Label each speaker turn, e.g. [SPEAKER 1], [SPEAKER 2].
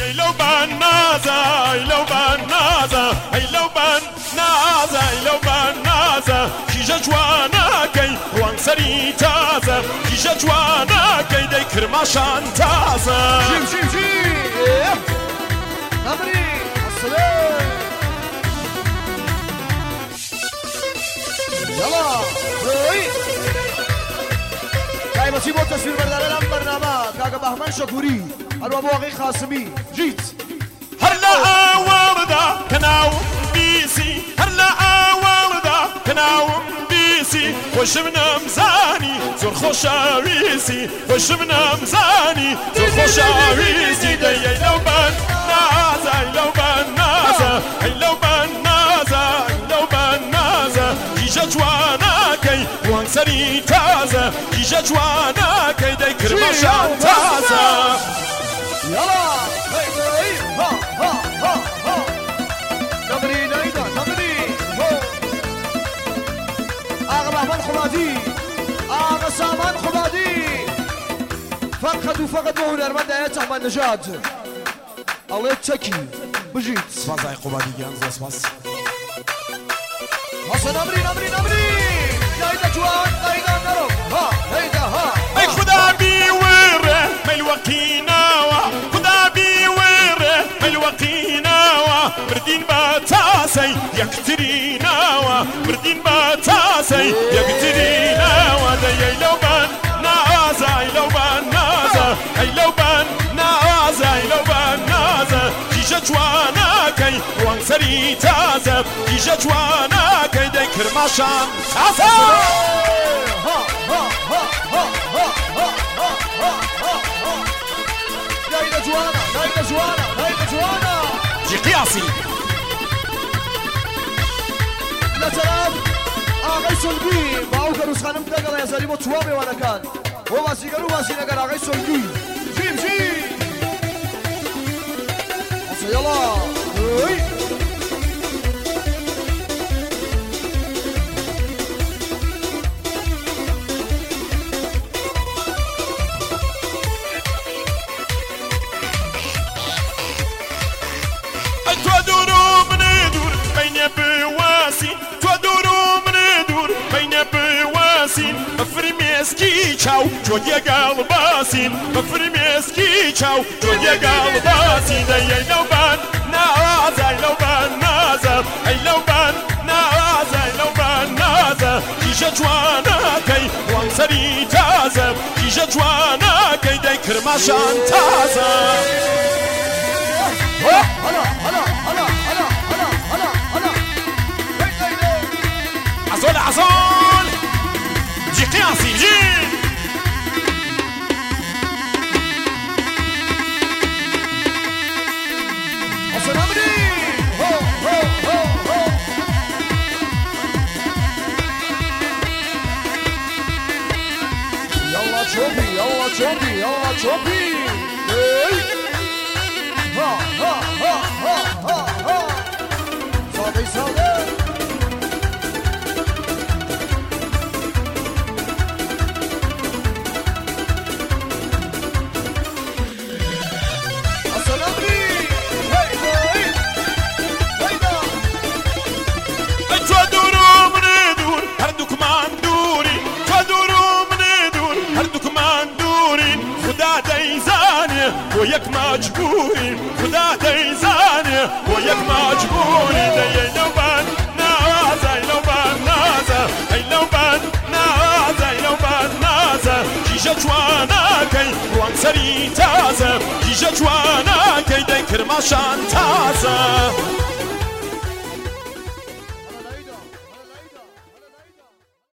[SPEAKER 1] لو بان نازا لو بان نازا لو بان نازا لو بان نازا كيجا جوانا كي وان سري تازا كيجا جوانا كي دي كرماشان تازا
[SPEAKER 2] جيب نمري السلام يلا روي دايما سيبوا تصوير بردارنا برنامج كاكا بهمن شكوري الوابو اغي خاصمي جيت
[SPEAKER 1] هلا وردا كناو بيسي هلا وردا كناو بيسي وشمنا مزاني زور خوشاويسي وشمنا مزاني زور خوشاويسي دي لو بان نازا لو بان نازا لو بان نازا لو بان نازا كيجا جوانا كي وان سري تازا كيجا جوانا كي دي كرماشان تازا
[SPEAKER 2] يلا ها ها ها ها نمري نايدا نمري آغا بهمن خمادي آغا سامان خمادي فقط هنرمند آيات احمد نجاد الله يتشكي بجيت
[SPEAKER 3] سپاس آقای قبادی گیان سپاس
[SPEAKER 2] حسن نمري نايدا جوان نايدا نرو ها نايدا ها
[SPEAKER 1] اي خدا بيوره ملوقيناوا خدا بيوره ملوقيناوا مردين باتاسي يكتريناوا مردين باتاسي يكتريناوا دي لو بان نازا لو بان نازا لو بان نازا لو بان نازا كيجا جوانا كي وان سري تازا كيجا جوانا كي دي كرماشان تازا
[SPEAKER 2] نايدا جوانا
[SPEAKER 1] جي قياسي
[SPEAKER 2] لا تراب آغای سلگی با او کروز خانم دقل یزاری با توامه وانکان و واسیگرو واسی نگر آغای سلگی جیم اصلا یلا
[SPEAKER 1] تودورو من دور بين بواسي تودورو من دور بين بواسي مفرمي اسكي تشاو جودي قلباسين مفرمي اسكي تشاو جودي قلباسين داي لو بان نازا لو بان نازا لو بان نازا لو بان نازا كيجا جوانا كي وان سري تازا كيجا جوانا كي داي كرماشان تازا عصول جي قياسي جي
[SPEAKER 2] حسن أمري يلا تشوبي ها صافي
[SPEAKER 1] وياك مجبورين خدا ديزاني وياك مجبورين دي لو بان نازا لو بان نازا لو بان نازا لو بان نازا كيجا جوانا كي وان سري تازا كيجا جوانا كي دي كرماشان تازا